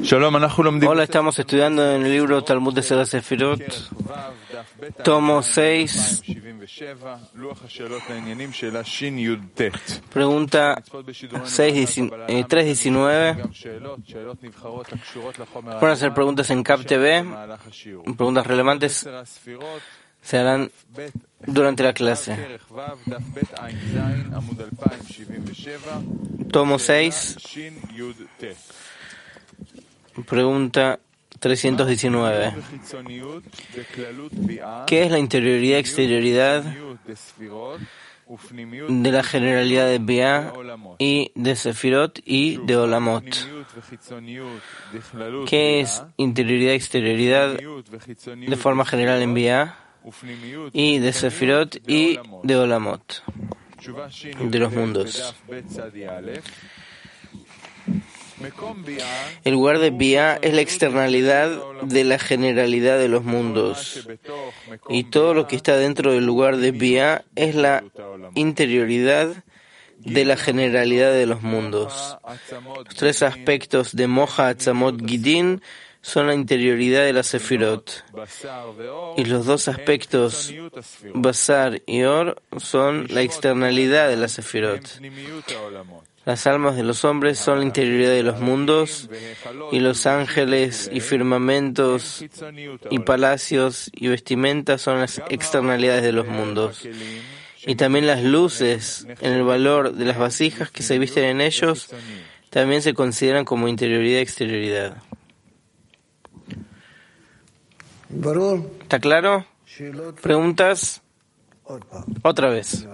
Hola, estamos estudiando en el libro Talmud de Sefer Sefirot, tomo 6, pregunta 319. Pueden hacer preguntas en CAP TV, preguntas relevantes se harán durante la clase. Tomo 6, pregunta 319. ¿Qué es la interioridad y exterioridad de la generalidad de Bia y de Sefirot y de Olamot? ¿Qué es interioridad y exterioridad de forma general en Bia y de Sefirot y de Olamot, de los mundos? El lugar de Bia es la externalidad de la generalidad de los mundos, y todo lo que está dentro del lugar de Bia es la interioridad de la generalidad de los mundos. Los tres aspectos de Moja, Atzamot, Gidin son la interioridad de la Sefirot, y los dos aspectos, Basar y Or, son la externalidad de la Sefirot. Las almas de los hombres son la interioridad de los mundos, y los ángeles y firmamentos y palacios y vestimentas son las externalidades de los mundos. Y también las luces en el valor de las vasijas que se visten en ellos también se consideran como interioridad y exterioridad. ¿Está claro? ¿Preguntas? Otra vez.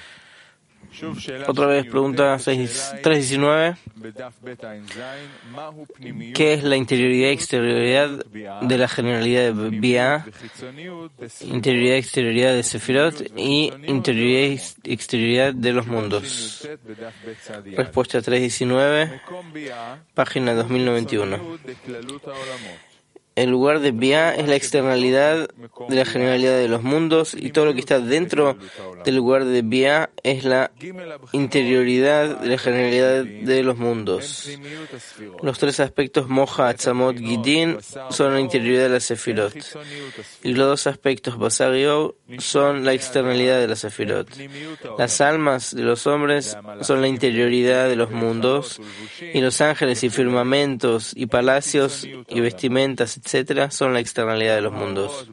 Pregunta 319. ¿Qué es la interioridad y exterioridad de la generalidad de Bia, interioridad y exterioridad de Sefirot y interioridad y exterioridad de los mundos? Respuesta 319, página 2091. El lugar de Bia es la externalidad de la generalidad de los mundos, y todo lo que está dentro del lugar de Bia es la interioridad de la generalidad de los mundos. Los tres aspectos Moja, Atzamot, Gidin son la interioridad de la Sefirot, y los dos aspectos Basar y Or son la externalidad de la Sefirot. Las almas de los hombres son la interioridad de los mundos, y los ángeles y firmamentos y palacios y vestimentas, etcétera, son la externalidad de los mundos.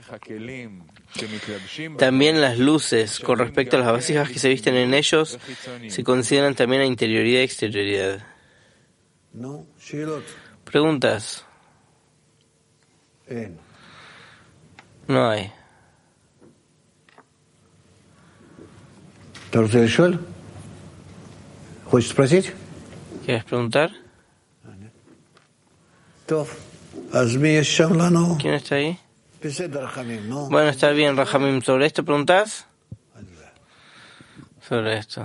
También las luces, con respecto a las vasijas que se visten en ellos, se consideran también la interioridad y exterioridad. ¿Preguntas? No hay. ¿Quieres preguntar? ¿Quién está ahí? Bueno, está bien, Rahamim. ¿Sobre esto preguntas? Sobre esto.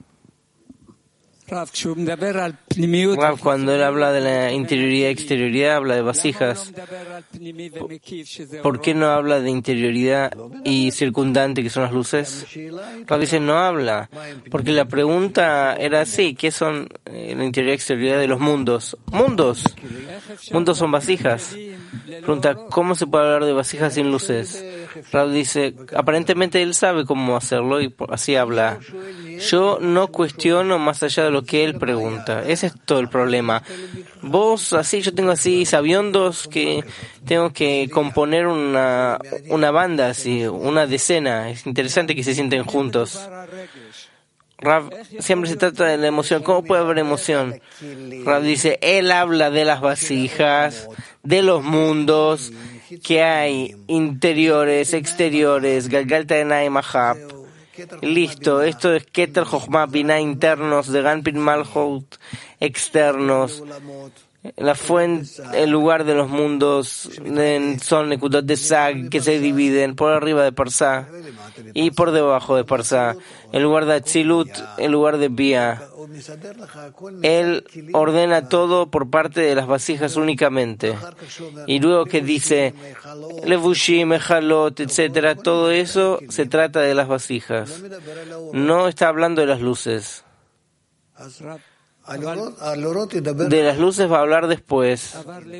Rav, cuando él habla de la interioridad y exterioridad, habla de vasijas. ¿Por qué no habla de interioridad y circundante, que son las luces? Rav dice, no habla, porque la pregunta era así: ¿qué son la interioridad y exterioridad de los mundos? ¿Mundos? Mundos son vasijas. Pregunta, ¿cómo se puede hablar de vasijas sin luces? Rav dice, aparentemente él sabe cómo hacerlo y así habla. Yo no cuestiono más allá de lo que él pregunta. Ese es todo el problema. Vos así, yo tengo así sabiondos que tengo que componer una banda así, una decena. Es interesante que se sienten juntos. Rav, siempre se trata de la emoción. ¿Cómo puede haber emoción? Rav dice, él habla de las vasijas, de los mundos, que hay interiores, exteriores, Galgalta Enai Mahab. Listo, esto es Keter Jochma Binah internos, de Ganpin Malchut externos. La fuente, el lugar de los mundos son Nekudot de Sag, que se dividen por arriba de Parsá y por debajo de Parsá. El lugar de Atzilut, el lugar de Bia. Él ordena todo por parte de las vasijas únicamente. Y luego que dice Levushim, Echalot, etcétera, todo eso se trata de las vasijas. No está hablando de las luces. De las luces va a hablar después.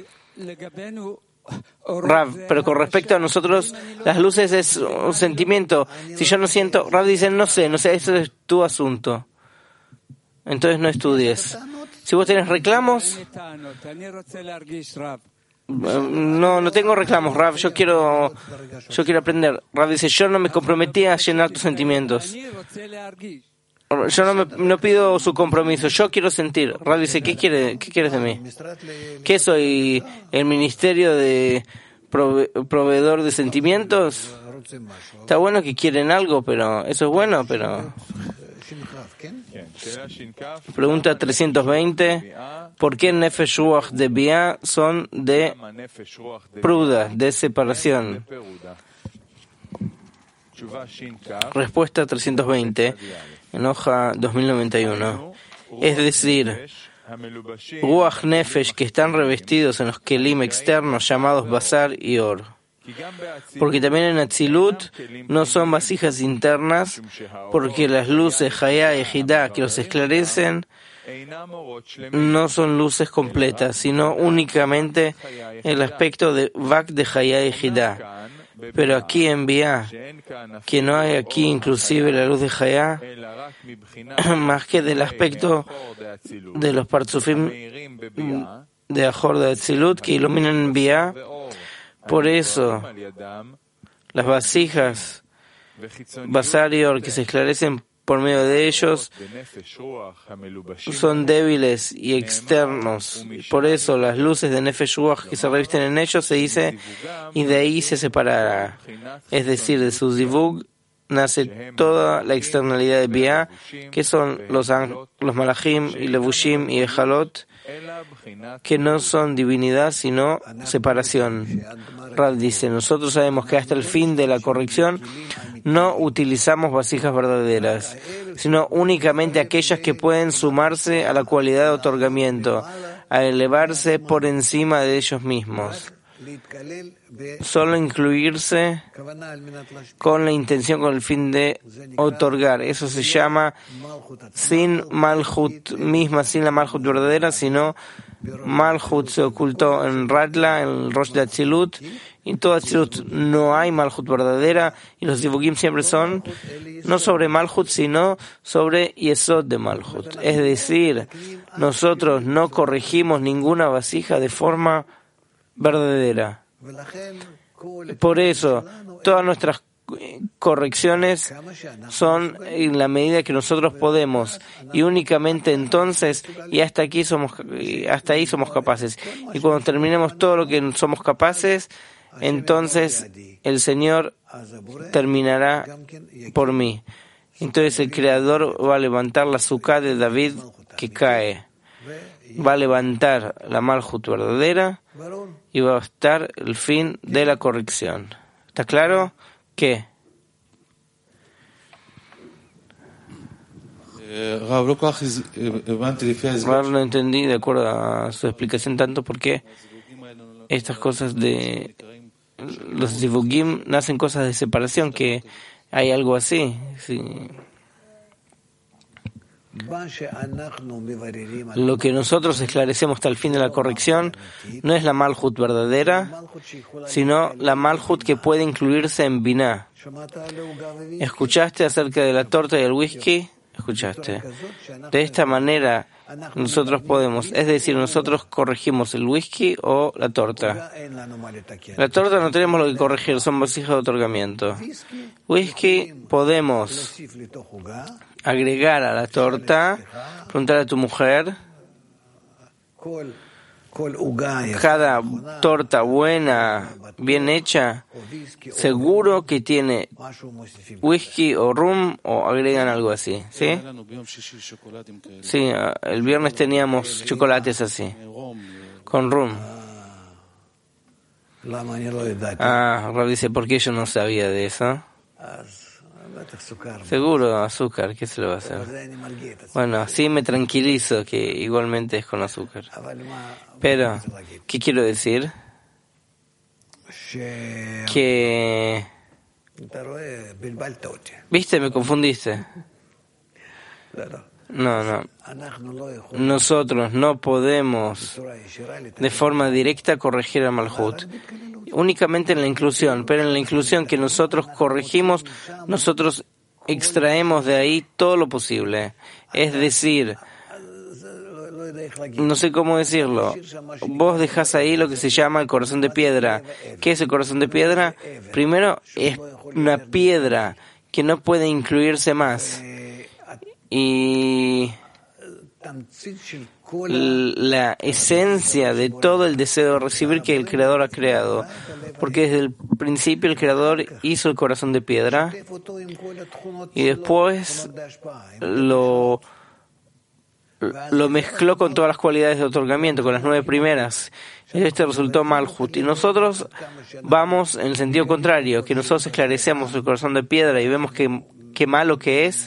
Rav, pero con respecto a nosotros, las luces es un sentimiento. Si yo no siento, Rav dice, no sé, eso es tu asunto. Entonces no estudies. Si vos tenés reclamos, no tengo reclamos, Rav, yo quiero aprender. Rav dice, yo no me comprometí a llenar tus sentimientos. Yo no pido su compromiso, yo quiero sentir. Rav dice, ¿qué quieres de mí? ¿Qué soy? ¿El ministerio de proveedor de sentimientos? Está bueno que quieren algo, pero eso es bueno, pero... Pregunta 320. ¿Por qué Nefesh Ruach de Bia son de pruda, de separación? Respuesta 320, en hoja 2091. Es decir, Ruach Nefesh que están revestidos en los kelim externos llamados Basar y Or. Porque también en Atzilut no son vasijas internas, porque las luces Hayá y Hidá que los esclarecen no son luces completas, sino únicamente el aspecto de Vak de Hayá y Hidá. Pero aquí en Bia, que no hay aquí inclusive la luz de Hayá, más que del aspecto de los Partzufim de Ajor de Atzilut que iluminan en Bia. Por eso, las vasijas Basar y Or que se esclarecen por medio de ellos son débiles y externos. Por eso, las luces de Nefesh Ruach que se revisten en ellos se dice, y de ahí se separará. Es decir, de su zivug nace toda la externalidad de Bia, que son los malachim y levushim y ejalot, que no son divinidad sino separación. Rav dice, nosotros sabemos que hasta el fin de la corrección no utilizamos vasijas verdaderas, sino únicamente aquellas que pueden sumarse a la cualidad de otorgamiento, a elevarse por encima de ellos mismos. Solo incluirse con la intención, con el fin de otorgar. Eso se llama sin Malhut misma, sin la Malhut verdadera, sino Malhut se ocultó en Radla, en el Rosh de Atzilut. En todo Atzilut no hay Malhut verdadera y los Divugim siempre son no sobre Malhut, sino sobre Yesod de Malhut. Es decir, nosotros no corregimos ninguna vasija de forma verdadera. Por eso, todas nuestras correcciones son en la medida que nosotros podemos y únicamente entonces y hasta ahí somos capaces. Y cuando terminemos todo lo que somos capaces, entonces el Señor terminará por mí. Entonces el Creador va a levantar la Sukkah de David que cae. Va a levantar la Malhut verdadera y va a estar el fin de la corrección. ¿Está claro? ¿Qué? Rav, no entendí de acuerdo a su explicación tanto porque estas cosas de los divugim nacen cosas de separación, que hay algo así. Sí. Lo que nosotros esclarecemos hasta el fin de la corrección no es la Malhut verdadera, sino la Malhut que puede incluirse en Binah. ¿Escuchaste acerca de la torta y el whisky? Escuchaste. De esta manera nosotros podemos, es decir, nosotros corregimos el whisky o la torta. La torta no tenemos lo que corregir, son vasijas de otorgamiento. Whisky podemos agregar a la torta, preguntar a tu mujer, cada torta buena, bien hecha, seguro que tiene whisky o rum o agregan algo así, ¿sí? Sí, el viernes teníamos chocolates así, con rum. Rav dice, ¿por qué yo no sabía de eso? Seguro, azúcar, ¿qué se lo va a hacer? Bueno, así me tranquilizo que igualmente es con azúcar. Pero, ¿qué quiero decir? Que... ¿Viste? Me confundiste. No. Nosotros no podemos de forma directa corregir a Malhut. Únicamente en la inclusión, pero en la inclusión que nosotros corregimos, nosotros extraemos de ahí todo lo posible. Es decir, no sé cómo decirlo, vos dejás ahí lo que se llama el corazón de piedra. ¿Qué es el corazón de piedra? Primero, es una piedra que no puede incluirse más. Y la esencia de todo el deseo de recibir que el Creador ha creado, porque desde el principio el Creador hizo el corazón de piedra y después lo mezcló con todas las cualidades de otorgamiento, con las 9 primeras. Y resultó Malhut. Y nosotros vamos en el sentido contrario, que nosotros esclarecemos el corazón de piedra y vemos qué malo que es,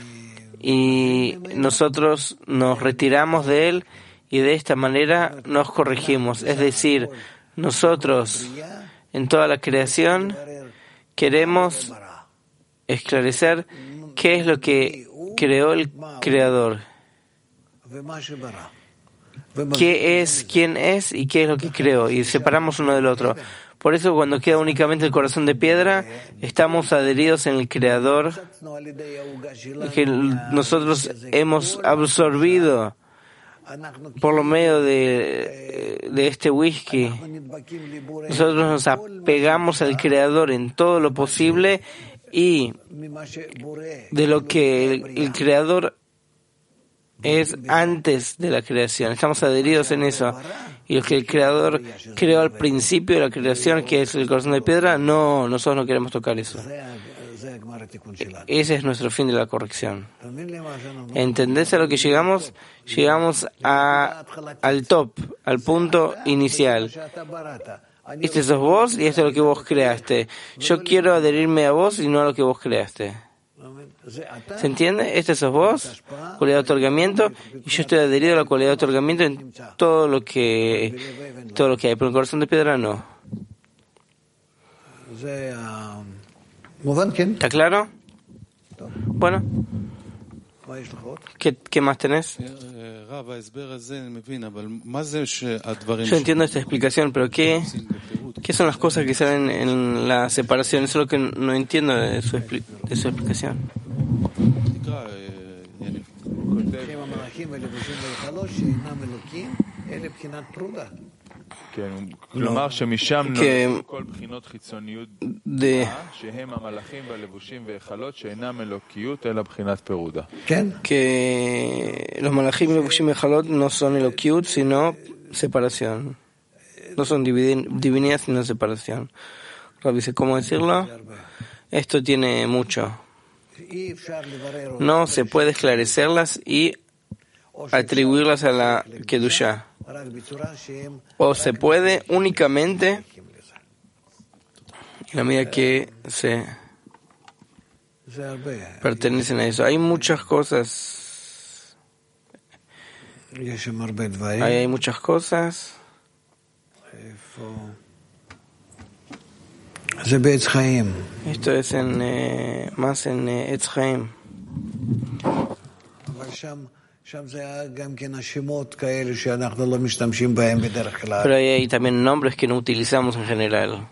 y nosotros nos retiramos de él y de esta manera nos corregimos. Es decir, nosotros en toda la creación queremos esclarecer qué es lo que creó el Creador, qué es, quién es y qué es lo que creó, y separamos uno del otro. Por eso cuando queda únicamente el corazón de piedra, estamos adheridos en el Creador, que nosotros hemos absorbido por lo medio de este whisky. Nosotros nos apegamos al Creador en todo lo posible, y de lo que el Creador es antes de la creación. Estamos adheridos en eso. Y lo que el Creador creó al principio de la creación, que es el corazón de piedra, nosotros no queremos tocar eso. Ese es nuestro fin de la corrección. ¿Entendés a lo que llegamos? Llegamos al top, al punto inicial. Este sos vos y esto es lo que vos creaste. Yo quiero adherirme a vos y no a lo que vos creaste. ¿Se entiende? Este sos vos, cualidad de otorgamiento, y yo estoy adherido a la cualidad de otorgamiento en todo lo que hay, pero en el corazón de piedra no. ¿Está claro? Bueno, ¿qué más tenés? Yo entiendo esta explicación, pero ¿qué son las cosas que salen en la separación? Eso es lo que no entiendo de su explicación. Que los malachim, levushim y jalot no son elokiut, sino separación. No son divinidad, sino separación. Rabbi dice, ¿cómo decirlo? Esto tiene mucho. No se puede esclarecerlas y atribuirlas a la Kedushá. O se puede únicamente en la medida que se pertenecen a eso. Hay muchas cosas. Hay muchas cosas. Esto es más en Etz Chaim. Pero hay también nombres que no utilizamos en general.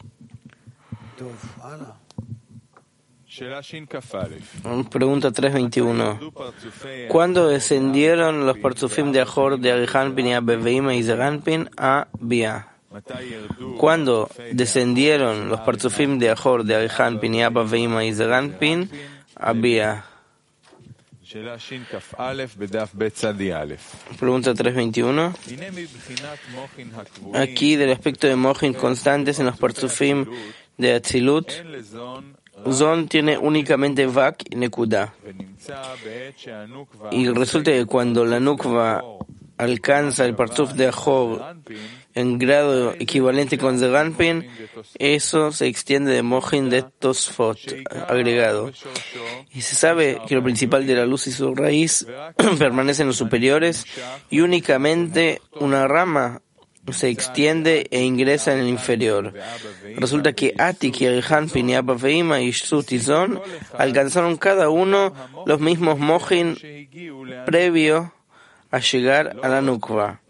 Pregunta 321. ¿Cuándo descendieron los parzufim de Ajor de Arihanpin y Abeveima y Zeranpin a Bia? ¿Cuándo descendieron los parzufim de Ajor de Arihanpin y Abeveima y Zeranpin a Bia? Pregunta 321. Aquí, del aspecto de Mochin constantes en los parzufim de Atzilut, Zon tiene únicamente Vak y Nekuda. Y resulta que cuando la Nukva alcanza el parzuf de Ajor en grado equivalente con Zeranpin, eso se extiende de Mochin de Tosfot agregado. Y se sabe que lo principal de la luz y su raíz permanecen en los superiores, y únicamente una rama se extiende e ingresa en el inferior. Resulta que Atik y Arihanpin y Abba Veima y Shut y Zon alcanzaron cada uno los mismos mojin previo a llegar a la Nukva.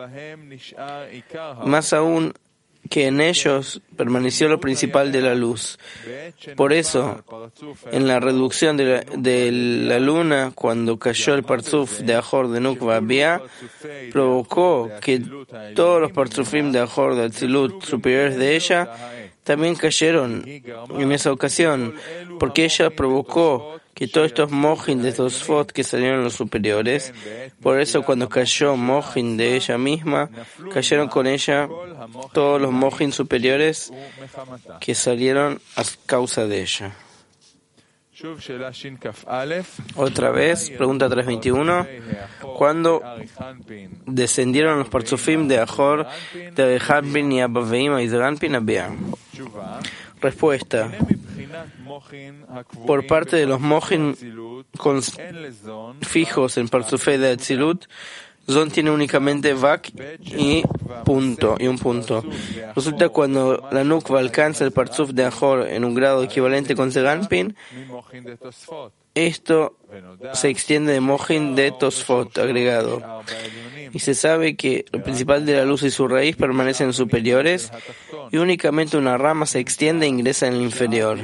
Más aún que en ellos permaneció lo principal de la luz. Por eso, en la reducción de la luna, cuando cayó el parzuf de Ajor de Nukva Bia, provocó que todos los parzufim de Ajor de Atzilut superiores de ella también cayeron en esa ocasión, porque ella provocó que todos estos mojin de Tosfot que salieron los superiores, por eso cuando cayó mojin de ella misma, cayeron con ella todos los mojin superiores que salieron a causa de ella. Otra vez, pregunta 321, ¿cuándo descendieron los parzufim de Ajor, de Arihanpin y Abba Veima y Zeranpin a Bia? Respuesta: por parte de los mojin fijos en parzufei de Atzilut, Zon tiene únicamente Vak y un punto. Resulta cuando la Nukva alcanza el parzuf de Ajor en un grado equivalente con Zeranpin, esto se extiende de mojin de Tosfot agregado. Y se sabe que lo principal de la luz y su raíz permanecen superiores y únicamente una rama se extiende e ingresa en el inferior.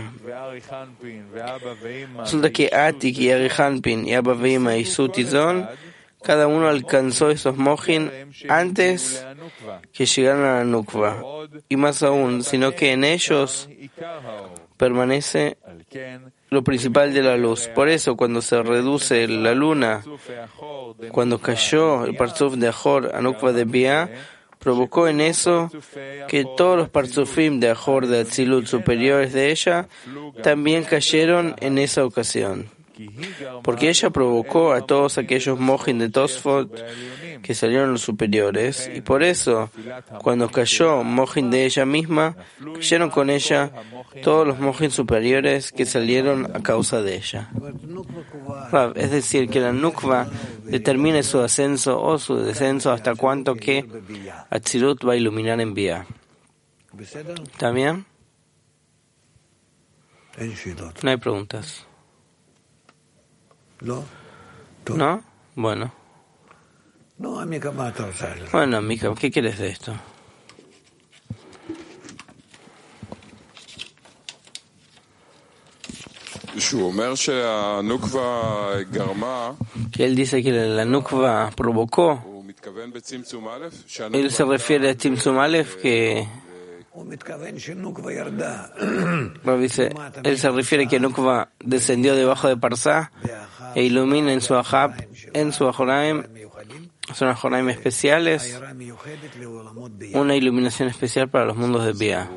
Resulta que Atik y Arihanpin y Abba Veima y Shut y Zon cada uno alcanzó esos mojin antes que llegaran a la Nukva. Y más aún, sino que en ellos permanece lo principal de la luz. Por eso, cuando se reduce la luna, cuando cayó el parzuf de Ajor a Nukva de Bia, provocó en eso que todos los parzufim de Ajor de Atzilut superiores de ella también cayeron en esa ocasión. Porque ella provocó a todos aquellos mojin de Tosfot que salieron los superiores, y por eso, cuando cayó mojin de ella misma, cayeron con ella todos los mojin superiores que salieron a causa de ella. Es decir, que la Nukva determine su ascenso o su descenso hasta cuanto que Atzilut va a iluminar en Bia. ¿Está bien? No hay preguntas. ¿No? Bueno. Bueno, Mika, ¿qué quieres de esto? Que él dice que la Nukva provocó. Él se refiere a Tzimtzum Aleph, que dice, él se refiere que Nukva descendió debajo de Parsá e ilumina en su Ahab, en su Ajoraim, son Ajoraim especiales, una iluminación especial para los mundos de Bia.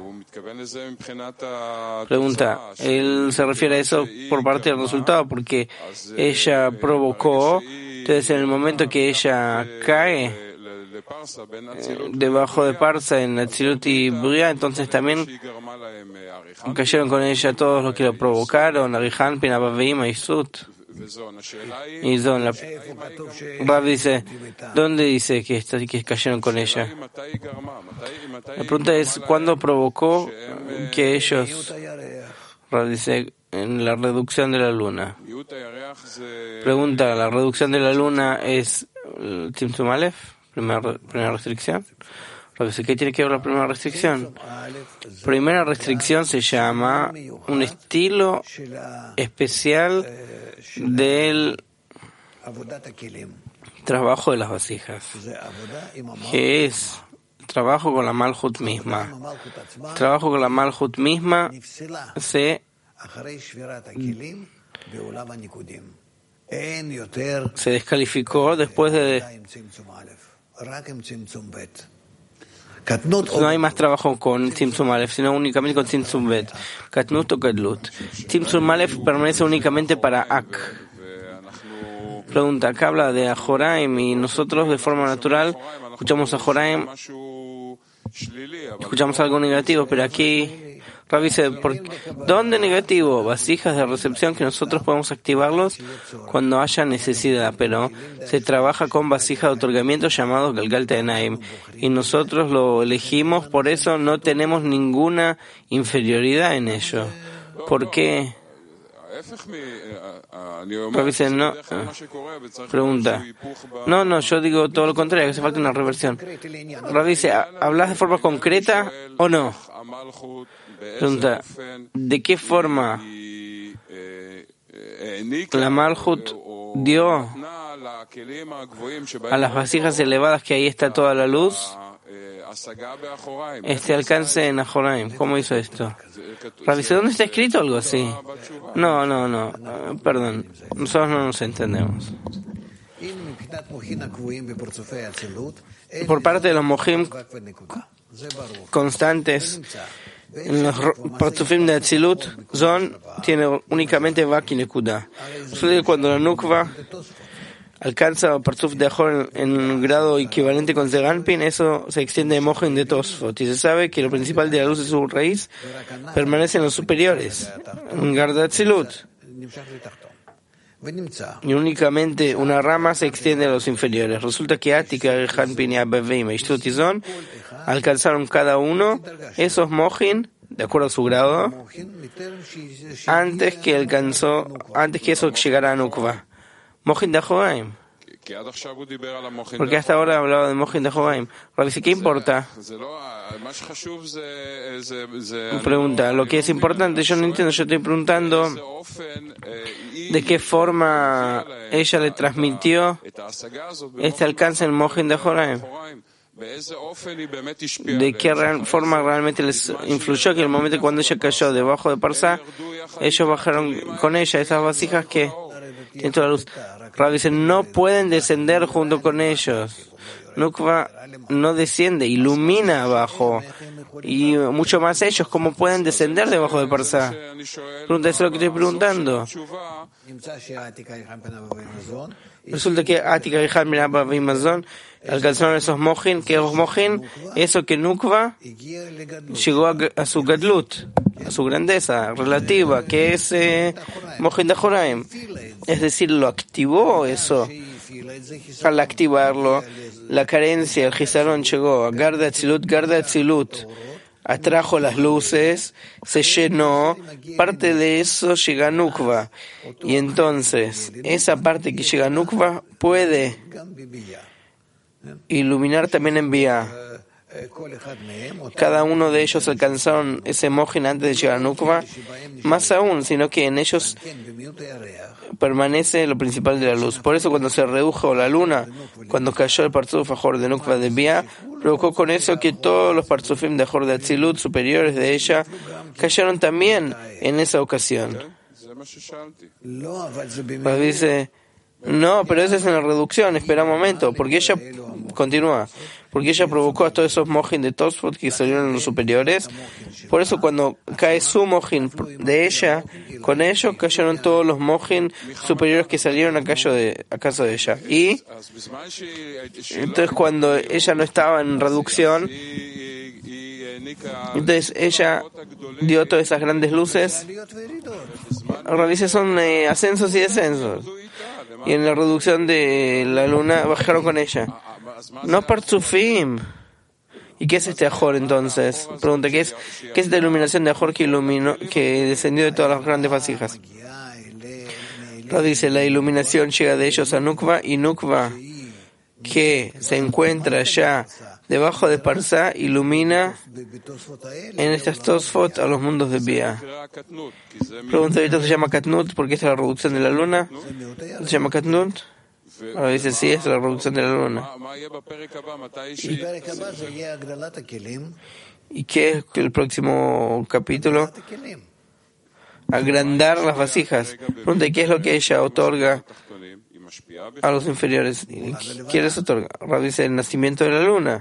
Pregunta, él se refiere a eso por parte del resultado, porque ella provocó, entonces en el momento que ella cae debajo de Parsa en Atzilut y Bria, entonces también cayeron con ella todos los que lo provocaron, Arihanpin, Abba Veima y Shut y Zon. Rav dice, ¿dónde dice que cayeron con ella? La pregunta es, ¿cuándo provocó que ellos? Rav dice, en la reducción de la luna. Pregunta, ¿la reducción de la luna es Tzimtzum Aleph? Primera restricción. ¿Qué tiene que ver la primera restricción? Primera restricción se llama un estilo especial del trabajo de las vasijas, que es trabajo con la Malhut misma. Trabajo con la Malhut misma se descalificó después de... No hay más trabajo con Tzimtzum Aleph, sino únicamente con Tzimtzum Bet. Katnut o Kadlut. Tzimtzum Aleph permanece únicamente para Ak. Pregunta, acá habla de Ajoraim y nosotros de forma natural escuchamos Ajoraim, escuchamos algo negativo, pero aquí Rabbi dice, ¿dónde negativo? Vasijas de recepción que nosotros podemos activarlos cuando haya necesidad, pero se trabaja con vasijas de otorgamiento llamados Galgal Tenaim y nosotros lo elegimos, por eso no tenemos ninguna inferioridad en ello. ¿Por qué? Rabbi dice, no. Pregunta. No, yo digo todo lo contrario, que hace falta una reversión. Rabbi dice, ¿hablas de forma concreta o no? Pregunta, ¿de qué forma la Malhut dio a las vasijas elevadas que ahí está toda la luz este alcance en Ajoraim? ¿Cómo hizo esto? Rabbi dice, ¿dónde está escrito algo así? No, perdón, nosotros no nos entendemos. Por parte de los mojim constantes, en los partzufim de Atzilut tiene únicamente Vak y Nekuda. Cuando la Nukva alcanza el partzuf de Ajor en un grado equivalente con Zeranpin, eso se extiende de Mojen de Tosfot. Y se sabe que lo principal de la luz de su raíz permanece en los superiores, en Garda Atzilut. Y únicamente una rama se extiende a los inferiores. Resulta que Atika, Hanpin y Abevim y Shtutizon alcanzaron cada uno esos Mojin, de acuerdo a su grado, antes que eso llegara a Nukva. Mojin de Ajoraim. Porque hasta ahora hablaba de Mojin de Ajoraim. Rabbi dice, ¿qué importa? Pregunta, lo que es importante, yo no entiendo, yo estoy preguntando de qué forma ella le transmitió este alcance en Mojin de Ajoraim. De qué forma realmente les influyó que en el momento cuando ella cayó debajo de Parsá, ellos bajaron con ella esas vasijas que tienen toda la luz. Rabbi dice, no pueden descender junto con ellos. Nukva no desciende, ilumina abajo. Y mucho más ellos, ¿cómo pueden descender debajo de Parsá? Pregunta, eso es lo que estoy preguntando. Resulta que Atika y Hanpin y Mazón alcanzaron esos Mojin, que esos Mojin, eso que Nukva llegó a su Gadlut, a su grandeza relativa, que es Mojin de Ajoraim. Es decir, lo activó eso. Al activarlo, la carencia, el Gizarón llegó a Garda Atzilut, atrajo las luces, se llenó, parte de eso llega a Nukva. Y entonces, esa parte que llega a Nukva puede iluminar también en Bia. Cada uno de ellos alcanzaron ese Mojin antes de llegar a Nukva, más aún, sino que en ellos permanece lo principal de la luz. Por eso cuando se redujo la luna, cuando cayó el partzuf Ajor de Nukva de Bia, provocó con eso que todos los partzufim de Ajor de Atzilut superiores de ella cayeron también en esa ocasión. Pues dice, no, pero esa es una reducción, espera un momento, porque ella continúa, porque ella provocó a todos esos Mojin de Tosfot que salieron en los superiores. Por eso cuando cae su Mojin de ella, con ellos cayeron todos los Mojin superiores que salieron a caso de ella. Y entonces cuando ella no estaba en reducción, entonces ella dio todas esas grandes luces. Ahora dice, son ascensos y descensos. Y en la reducción de la luna bajaron con ella. No partzufim. ¿Y qué es este Ajor entonces? Pregunta, ¿qué es esta iluminación de Ajor que descendió de todas las grandes vasijas? Lo dice, la iluminación llega de ellos a Nukva, y Nukva, que se encuentra ya debajo de Parsá, ilumina en estas Tosfot a los mundos de Bia. Pregunta, ¿esto se llama Katnut? ¿Por qué es la reducción de la luna? ¿Se llama Katnut? Ahora dice, sí, es la reducción de la luna. ¿Y qué es el próximo capítulo? Agrandar las vasijas. Pregunta, ¿qué es lo que ella otorga a los inferiores? ¿Qué les otorga? Ahora dice, el nacimiento de la luna.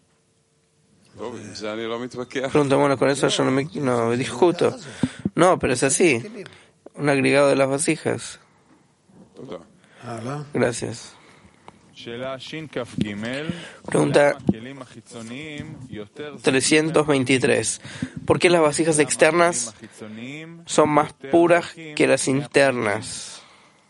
Pregunta, bueno, con eso yo no discuto. No, pero es así. Un agregado de las vasijas. Gracias. Pregunta 323. ¿Por qué las vasijas externas son más puras que las internas?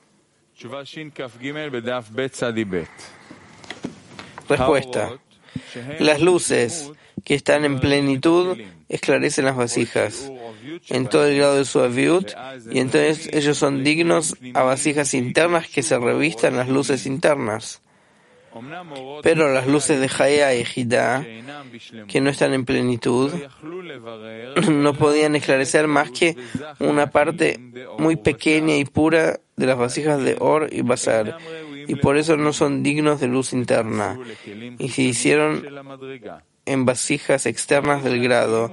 Respuesta. Las luces que están en plenitud esclarecen las vasijas en todo el grado de su aviut, y entonces ellos son dignos a vasijas internas que se revistan las luces internas. Pero las luces de Haya y Ejidá, que no están en plenitud, no podían esclarecer más que una parte muy pequeña y pura de las vasijas de Or y Basar, y por eso no son dignos de luz interna, y se hicieron en vasijas externas del grado,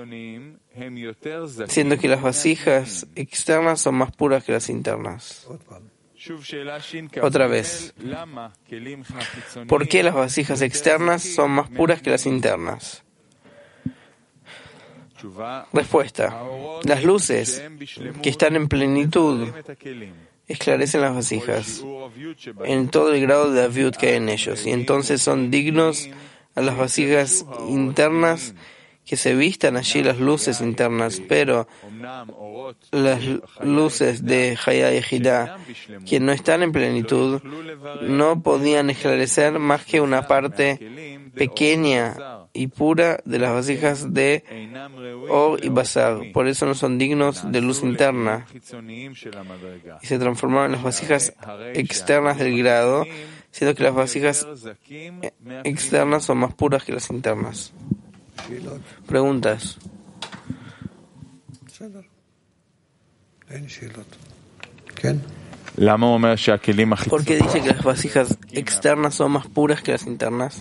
siendo que las vasijas externas son más puras que las internas. Otra vez, ¿por qué las vasijas externas son más puras que las internas? Respuesta. Las luces que están en plenitud esclarecen las vasijas en todo el grado de aviut que hay en ellos, y entonces son dignos a las vasijas internas que se vistan allí las luces internas, pero las luces de Haya y Ejidá, que no están en plenitud, no podían esclarecer más que una parte pequeña y pura de las vasijas de Or y Basar. Por eso no son dignos de luz interna y se transformaron en las vasijas externas del grado, siendo que las vasijas externas son más puras que las internas. Preguntas. ¿Por qué dice que las vasijas externas son más puras que las internas?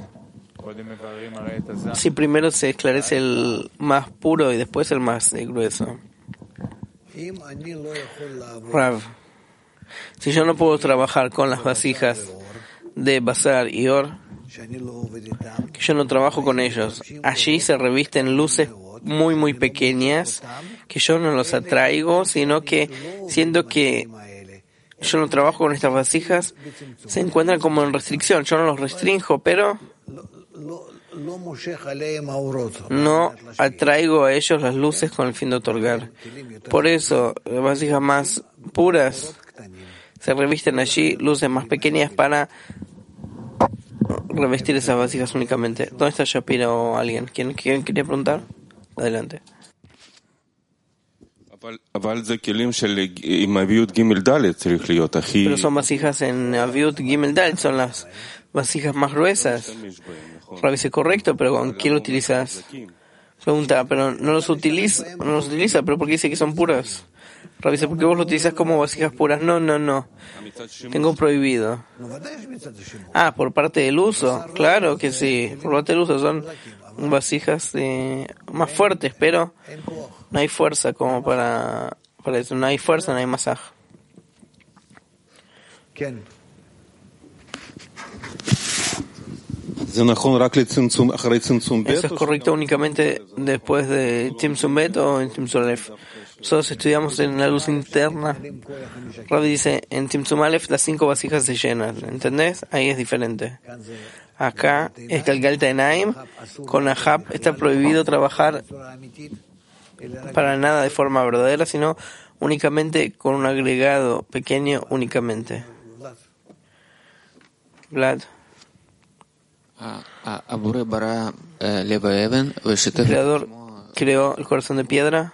Si primero se esclarece el más puro y después el más grueso. Rav, si yo no puedo trabajar con las vasijas de Basar y Or, que yo no trabajo con ellos, allí se revisten luces muy muy pequeñas que yo no los atraigo, sino que siendo que yo no trabajo con estas vasijas, se encuentran como en restricción. Yo no los restrinjo, pero no atraigo a ellos las luces con el fin de otorgar. Por eso, las vasijas más puras se revisten allí luces más pequeñas para revestir esas vasijas únicamente. ¿Dónde está Shapira o alguien? ¿Quién quería preguntar? Adelante. Pero son vasijas en Aviut Gimel Dalet, son las vasijas más gruesas. Rav dice correcto, pero ¿con qué lo utilizas? Pregunta, pero no los utiliza, pero ¿por qué dice que son puras? Rav dice, ¿por qué vos lo utilizas como vasijas puras? No. Tengo prohibido. Por parte del uso. Claro que sí. Por parte del uso son vasijas más fuertes, pero no hay fuerza como para eso. No hay fuerza, no hay masaje. ¿Eso es correcto únicamente después de Tzimtzum Bet o en Tzimtzum Aleph? Nosotros estudiamos en la luz interna. Rabbi dice, en Tzimtzum Aleph las 5 vasijas se llenan. ¿Entendés? Ahí es diferente. Acá, es Galgalta Enaim, con Ahab está prohibido trabajar para nada de forma verdadera, sino únicamente con un agregado pequeño únicamente. Vlad. El Creador creó el corazón de piedra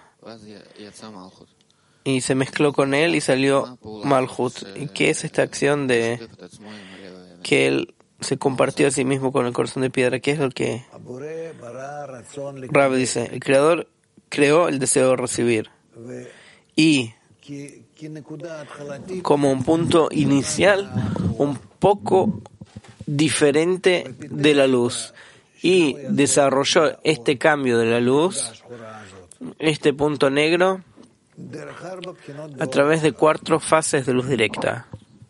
y se mezcló con él y salió Malhut. ¿Y qué es esta acción de que él se compartió a sí mismo con el corazón de piedra? ¿Qué es lo que Rav dice? El Creador creó el deseo de recibir y como un punto inicial un poco diferente de la luz, y desarrolló este cambio de la luz, este punto negro, a través de 4 fases de luz directa.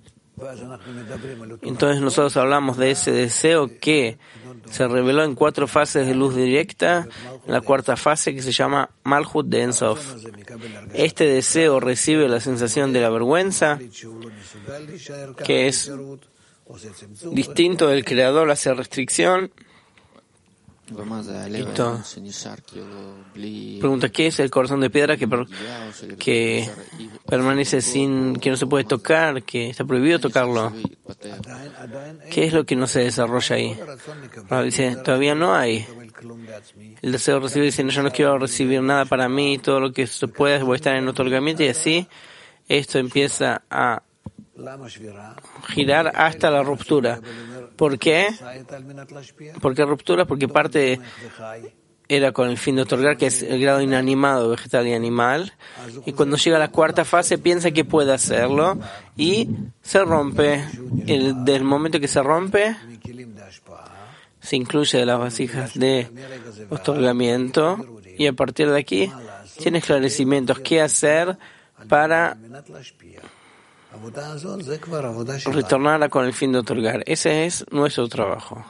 Entonces nosotros hablamos de ese deseo que se reveló en 4 fases de luz directa, en la 4ª fase que se llama Malhut de Ein Sof. Este deseo recibe la sensación de la vergüenza, que es distinto del creador hace restricción. Pregunta, ¿qué es el corazón de piedra que permanece sin, que no se puede tocar, que está prohibido tocarlo? ¿Qué es lo que no se desarrolla ahí? Dice, todavía no hay. El deseo de recibir, diciendo, yo no quiero recibir nada para mí, todo lo que se pueda, voy a estar en otorgamiento, y así esto empieza a girar hasta la ruptura. ¿Por qué? ¿Por qué ruptura? Porque parte era con el fin de otorgar, que es el grado inanimado, vegetal y animal, y cuando llega a la cuarta fase piensa que puede hacerlo y se rompe. Del momento que se rompe, se incluye de las vasijas de otorgamiento, y a partir de aquí tiene esclarecimientos qué hacer para retornar con el fin de otorgar. Ese es nuestro trabajo.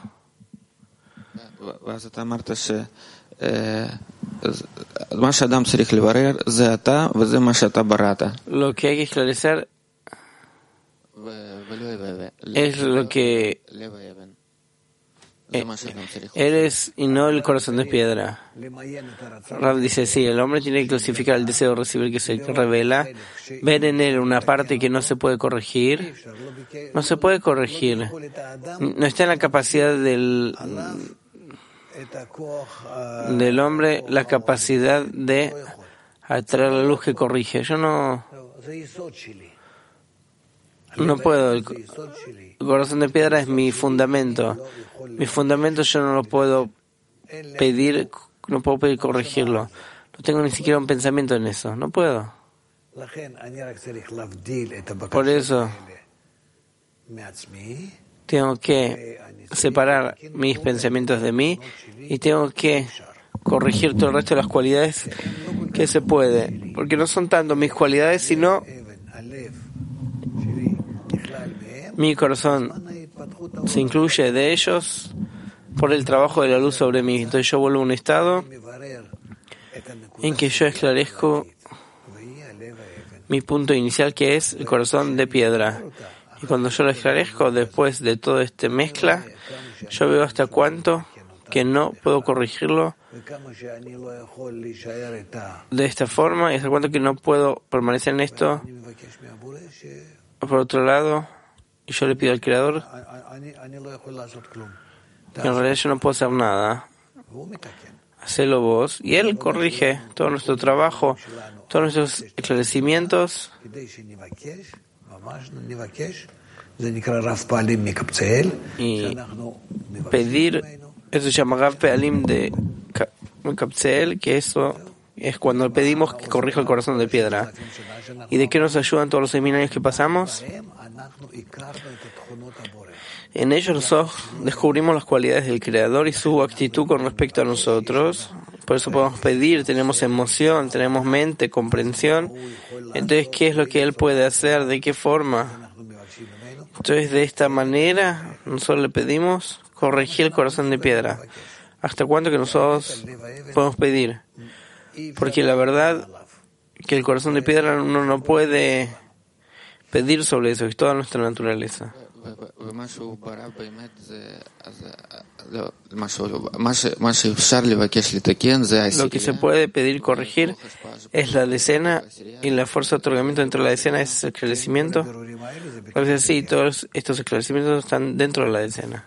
Lo que hay que esclarecer es lo que eres y no el corazón de piedra. Rav dice, sí, el hombre tiene que clasificar el deseo de recibir que se revela, ver en él una parte que no se puede corregir. No se puede corregir. No está en la capacidad del hombre la capacidad de atraer la luz que corrige. Yo no puedo. El corazón de piedra es mi fundamento. Mi fundamento yo no lo puedo pedir, no puedo pedir corregirlo. No tengo ni siquiera un pensamiento en eso. No puedo. Por eso tengo que separar mis pensamientos de mí y tengo que corregir todo el resto de las cualidades que se puede. Porque no son tanto mis cualidades, sino mi corazón se incluye de ellos por el trabajo de la luz sobre mí. Entonces yo vuelvo a un estado en que yo esclarezco mi punto inicial, que es el corazón de piedra. Y cuando yo lo esclarezco, después de toda esta mezcla, yo veo hasta cuánto que no puedo corregirlo de esta forma y hasta cuánto que no puedo permanecer en esto. Por otro lado, y yo le pido al Creador que en realidad yo no puedo hacer nada. Hacelo vos. Y Él corrige todo nuestro trabajo, todos nuestros esclarecimientos. Y pedir, eso se llama Rav Pealim de Mekabtzeel, que eso es cuando pedimos que corrija el corazón de piedra. ¿Y de qué nos ayudan todos los seminarios que pasamos? En ellos nosotros descubrimos las cualidades del Creador y su actitud con respecto a nosotros. Por eso podemos pedir, tenemos emoción, tenemos mente, comprensión. Entonces, ¿qué es lo que Él puede hacer? ¿De qué forma? Entonces, de esta manera, nosotros le pedimos corregir el corazón de piedra. ¿Hasta cuánto que nosotros podemos pedir? Porque la verdad que el corazón de piedra uno no puede pedir sobre eso, es toda nuestra naturaleza. Lo que se puede pedir corregir es la decena y la fuerza de otorgamiento dentro de la decena es el esclarecimiento. Entonces, sí, todos estos esclarecimientos están dentro de la decena.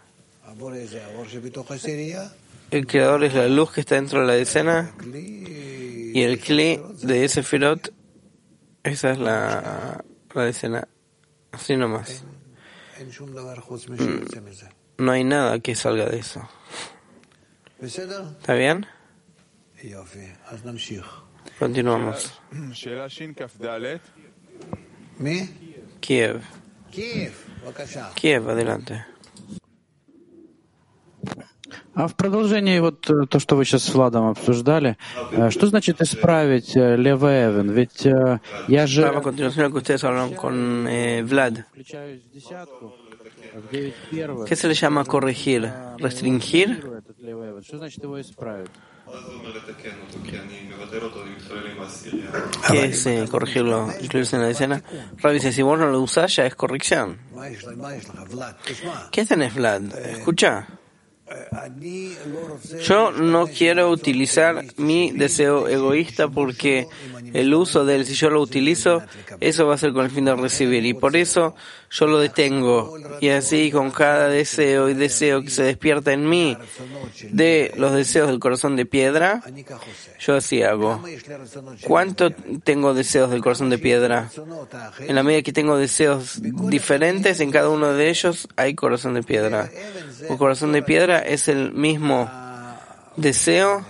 El Creador es la luz que está dentro de la decena y el Kli de ese Sefirot, esa es la decena. Así nomás. No hay nada que salga de eso. ¿Está bien? Continuamos. Kiev. Kiev, adelante. А в продолжении вот то, что вы сейчас с Владом обсуждали, что значит исправить левый Эвен? Ведь я же A continuación, lo que ustedes hablan con Vlad. включаюсь в десятку, в 9 первых. ¿Qué se le llama corregir? ¿Restringir? ¿Qué es corregirlo, incluirse en la decena? Rabbi dice, si vos no lo usás, ya es corrección. ¿Qué tenés, Vlad? Escucha. Yo no quiero utilizar mi deseo egoísta porque el uso de él, si yo lo utilizo, eso va a ser con el fin de recibir. Y por eso yo lo detengo. Y así con cada deseo y deseo que se despierta en mí de los deseos del corazón de piedra, yo así hago. ¿Cuánto tengo deseos del corazón de piedra? En la medida que tengo deseos diferentes, en cada uno de ellos hay corazón de piedra. El corazón de piedra es el mismo deseo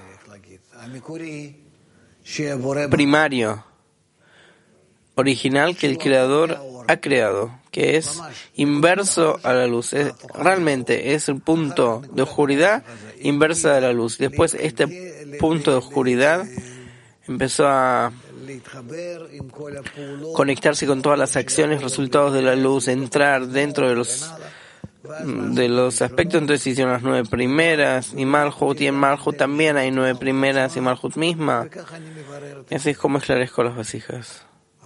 primario, original que el Creador ha creado, que es inverso a la luz. Realmente es el punto de oscuridad inversa de la luz. Después este punto de oscuridad empezó a conectarse con todas las acciones, resultados de la luz, entrar dentro de los aspectos. Entonces hicieron las 9 primeras y Malhut, y en Malhut también hay 9 primeras y Malhut misma. Y así es como esclarezco las vasijas.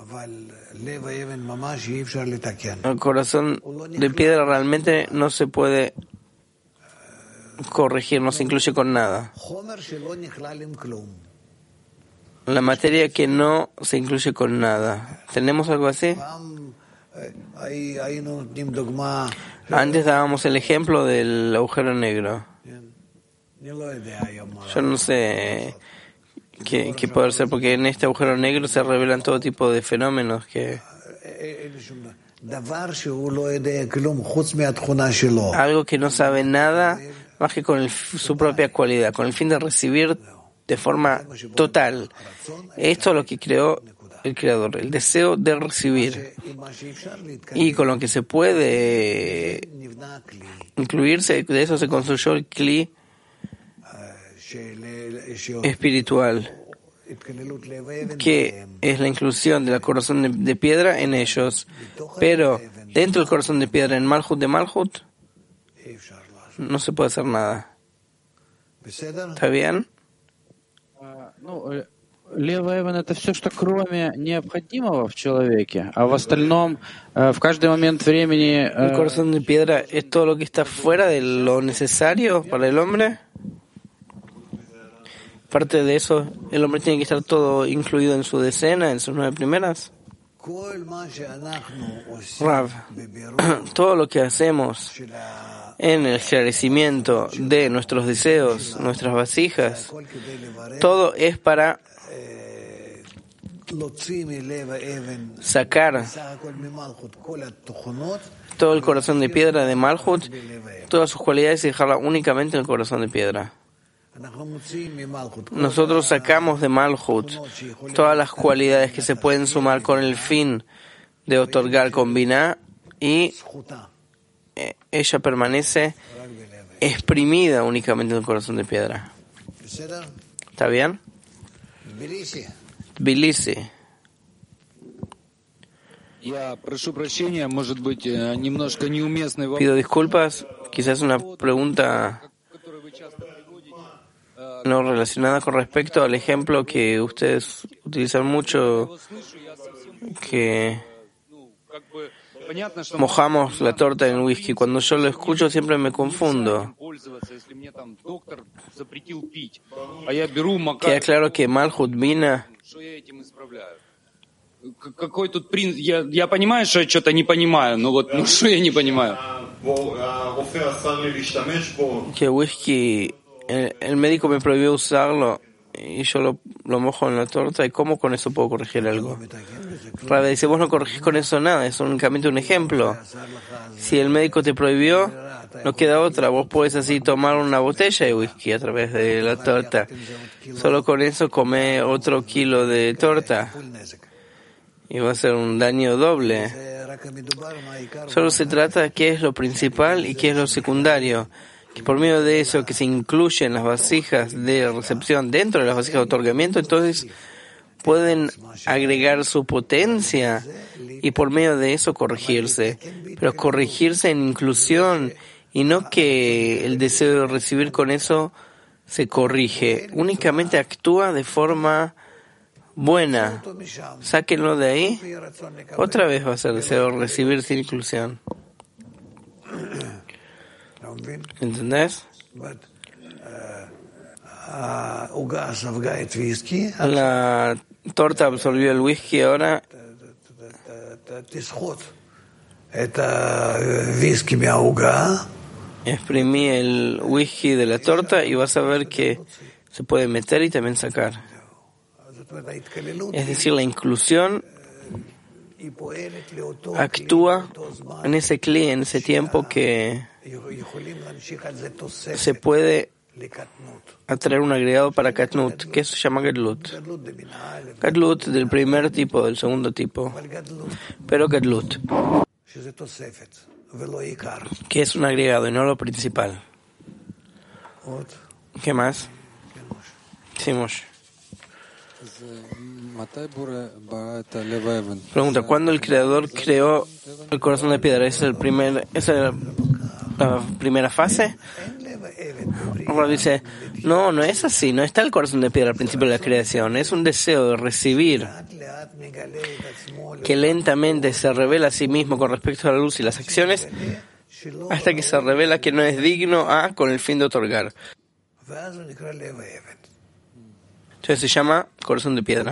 El corazón de piedra realmente no se puede corregir, no se incluye con nada. La materia que no se incluye con nada. ¿Tenemos algo así? Antes dábamos el ejemplo del agujero negro. Yo no sé qué puede ser, porque en este agujero negro se revelan todo tipo de fenómenos que... Algo que no sabe nada más que con su propia cualidad, con el fin de recibir de forma total. Esto es lo que creó el Creador, el deseo de recibir. Y con lo que se puede incluirse, de eso se construyó el Kli espiritual, que es la inclusión del corazón de piedra en ellos. Pero dentro del corazón de piedra, en Malhut de Malhut, no se puede hacer nada. ¿Está bien? Левый эвен — это все, что кроме необходимого в человеке, а в остальном, в каждый момент времени... ¿El corazón de piedra es todo lo que está fuera de lo necesario para el hombre? Parte de eso, el hombre tiene que estar todo incluido en su decena, en sus 9 primeras. Rav, todo lo que hacemos en el esclarecimiento de nuestros deseos, nuestras vasijas, todo es para sacar todo el corazón de piedra de Malhut, todas sus cualidades, y dejarla únicamente en el corazón de piedra. Nosotros sacamos de Malhut todas las cualidades que se pueden sumar con el fin de otorgar con Binah, y ella permanece exprimida únicamente en el corazón de piedra. ¿Está bien? Tbilisi. Pido disculpas, quizás una pregunta no relacionada con respecto al ejemplo que ustedes utilizan mucho, que mojamos la torta en whisky. Cuando yo lo escucho siempre me confundo. Queda claro que Malhut Bina... Какой тут принцип? Я понимаю, что я что-то не понимаю, но вот, что я не понимаю? Que whisky, el médico me prohibió usarlo y yo lo mojo en la torta, ¿y cómo con eso puedo corregir algo? Rabbi dice, vos no corregís con eso nada, es únicamente un ejemplo. Si el médico te prohibió, no queda otra, vos podés así tomar una botella de whisky a través de la torta. Solo con eso come otro kilo de torta. Y va a ser un daño doble. Solo se trata de qué es lo principal y qué es lo secundario. Que por medio de eso que se incluyen las vasijas de recepción dentro de las vasijas de otorgamiento, entonces pueden agregar su potencia y por medio de eso corregirse. Pero corregirse en inclusión y no que el deseo de recibir con eso se corrige, únicamente actúa de forma buena. Sáquenlo de ahí, otra vez va a ser deseo de recibir sin inclusión. ¿Entendés? La torta absorbió el whisky, ahora exprimí el whisky de la torta y vas a ver que se puede meter y también sacar. Es decir, la inclusión actúa en ese cli, en ese tiempo que se puede atraer un agregado para Katnut, que eso se llama Gadlut. Gadlut del primer tipo, del segundo tipo, pero Gadlut, que es un agregado y no lo principal. ¿Qué más? Sí, Moshe. Pregunta, ¿cuándo el Creador creó el corazón de piedra? ¿Es la primera fase? Ahora dice, no es así, no está el corazón de piedra al principio de la creación, es un deseo de recibir que lentamente se revela a sí mismo con respecto a la luz y las acciones hasta que se revela que no es digno con el fin de otorgar. Entonces se llama corazón de piedra.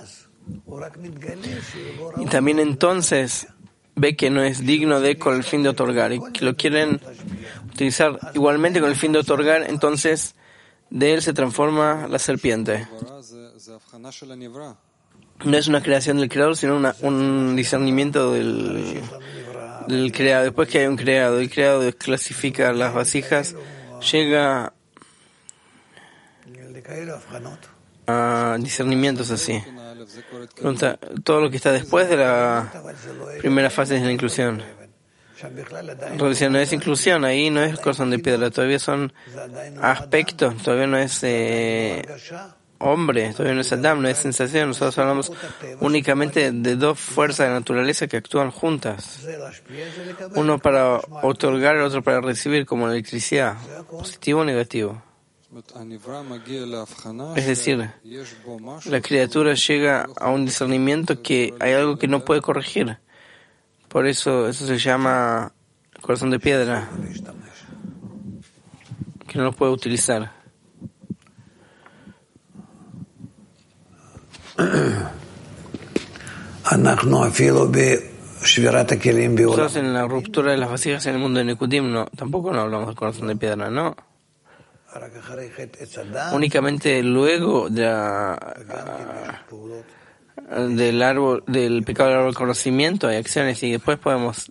Y también entonces ve que no es digno con el fin de otorgar y que lo quieren utilizar igualmente con el fin de otorgar, entonces de él se transforma la serpiente. No es una creación del creador, sino un discernimiento del creado. Después que hay un creado, el creado desclasifica las vasijas, llega a discernimientos así. Pregunta, todo lo que está después de la primera fase es la inclusión. No es inclusión, ahí no es corazón de piedra, todavía son aspectos, todavía no es hombre, todavía no es Adam, no es sensación. Nosotros hablamos únicamente de dos fuerzas de naturaleza que actúan juntas. Uno para otorgar, el otro para recibir, como la electricidad, positivo o negativo. Es decir, la criatura llega a un discernimiento que hay algo que no puede corregir. Por eso se llama corazón de piedra, que no lo puede utilizar. Nosotros en la ruptura de las vasijas en el mundo de Nekudim tampoco no hablamos del corazón de piedra, ¿no? Únicamente luego del pecado del árbol del conocimiento hay acciones y después podemos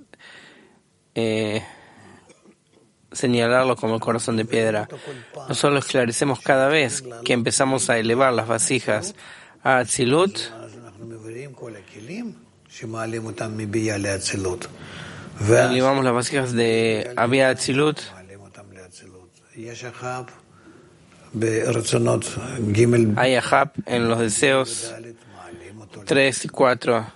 señalarlo como el corazón de piedra. Nosotros lo esclarecemos cada vez que empezamos a elevar las vasijas a Atzilut, elevamos las vasijas de Abia Atzilut. Hay Ahab en los deseos 3 y 4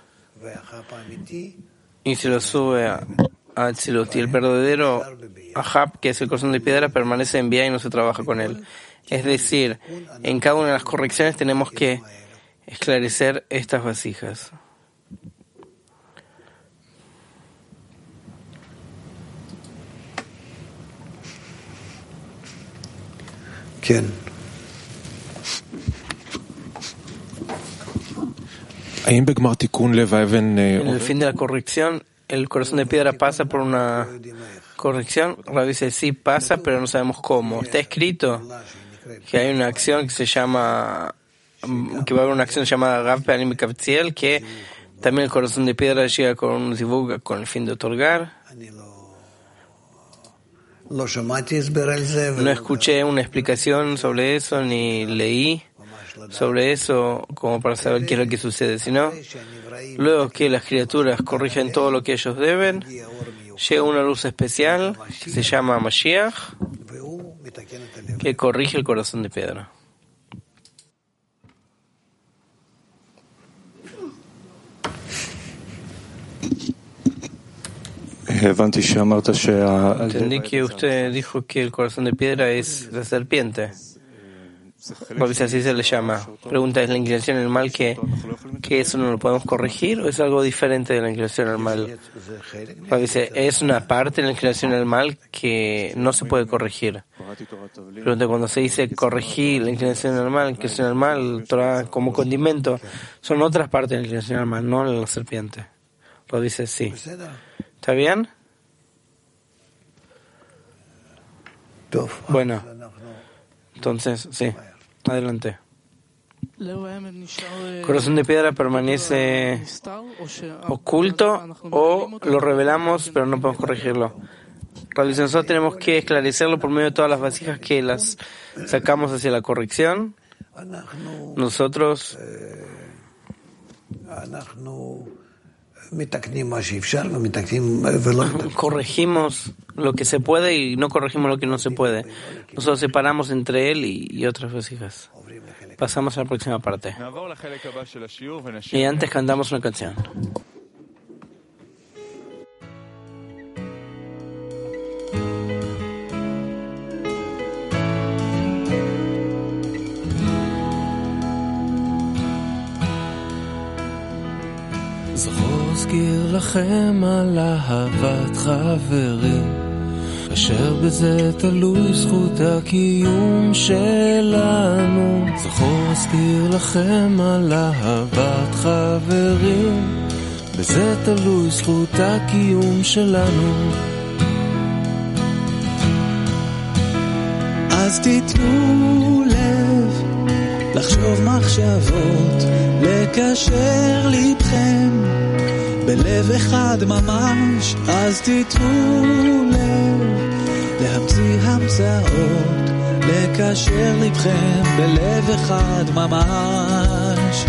y se lo sube a Atzilut. Y el verdadero Ahab, que es el corazón de piedra, permanece en Bia y no se trabaja con él. Es decir, en cada una de las correcciones tenemos que esclarecer estas vasijas. ¿Quién? En el fin de la corrección, ¿el corazón de piedra pasa por una corrección? Rabbi dice, sí pasa, pero no sabemos cómo. Está escrito que hay una acción que va a haber una acción llamada Rav Pe'alim Kavtziel, que también el corazón de piedra llega con un zivug con el fin de otorgar. No escuché una explicación sobre eso, ni leí sobre eso como para saber qué es lo que sucede, sino luego que las criaturas corrigen todo lo que ellos deben, llega una luz especial que se llama Mashiach, que corrige el corazón de piedra. Entendí que usted dijo que el corazón de piedra es la serpiente. Así se le llama. Pregunta, ¿es la inclinación al mal que eso no lo podemos corregir o es algo diferente de la inclinación al mal? Dice, es una parte de la inclinación al mal que no se puede corregir. Pregunta, cuando se dice corregir la inclinación al mal, Torah como condimento, son otras partes de la inclinación al mal, no la serpiente. Lo dice sí. ¿Está bien? Bueno, entonces, sí. Adelante. ¿Corazón de piedra permanece oculto o lo revelamos pero no podemos corregirlo? Nosotros tenemos que esclarecerlo por medio de todas las vasijas que las sacamos hacia la corrección. Nosotros corregimos lo que se puede y no corregimos lo que no se puede. Nosotros separamos entre él y otras vasijas. Pasamos a la próxima parte. Y antes cantamos una canción. אזכיר לכם על אהבת חברים, אשר בזה תלוי זכות הקיום שלנו. זכור אזכיר לכם על אהבת חברים, בזה תלוי זכות הקיום שלנו. אז תיתנו לב לחשוב מחשבות, לקשר לבכם בלב אחד ממש. אז תיתנו לב להמציא המצאות, לקשר לבכם בלב אחד ממש.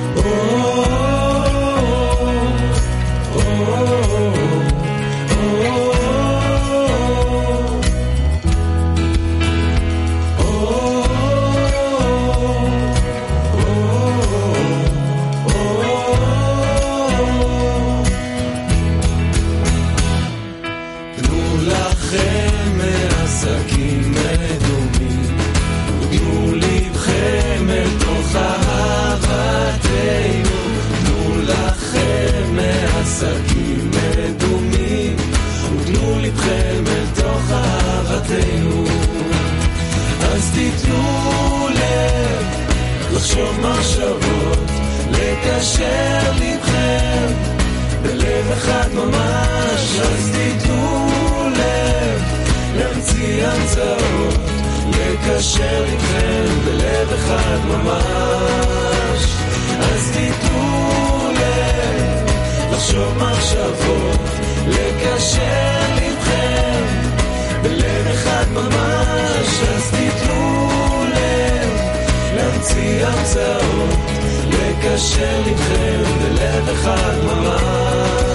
עסקים מדומים, ותנו לבכם אל תוך אהבתנו. אז תיתנו לב לחשוב מחשבות, לקשר לבכם בלב אחד ממש. אז תיתנו לב להמציא המצאות, לקשר לבכם בלב אחד ממש. אז תיתנו לב לחשוב מחשבות, לקשר לבכם בלב אחד ממש. אז תיתנו לב להמציא המצאות, לקשר לבכם בלב אחד ממש.